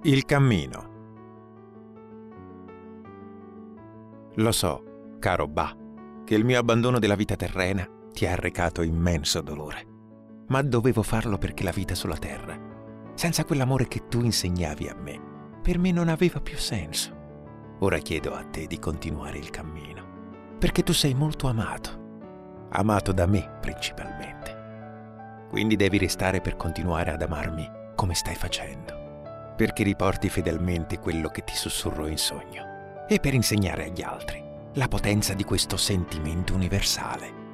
Il cammino. Lo so, caro Ba, che il mio abbandono della vita terrena ti ha arrecato immenso dolore, ma dovevo farlo perché la vita sulla terra, senza quell'amore che tu insegnavi a me, per me non aveva più senso. Ora chiedo a te di continuare il cammino, perché tu sei molto amato da me principalmente. Quindi devi restare per continuare ad amarmi come stai facendo, perché riporti fedelmente quello che ti sussurro in sogno e per insegnare agli altri la potenza di questo sentimento universale.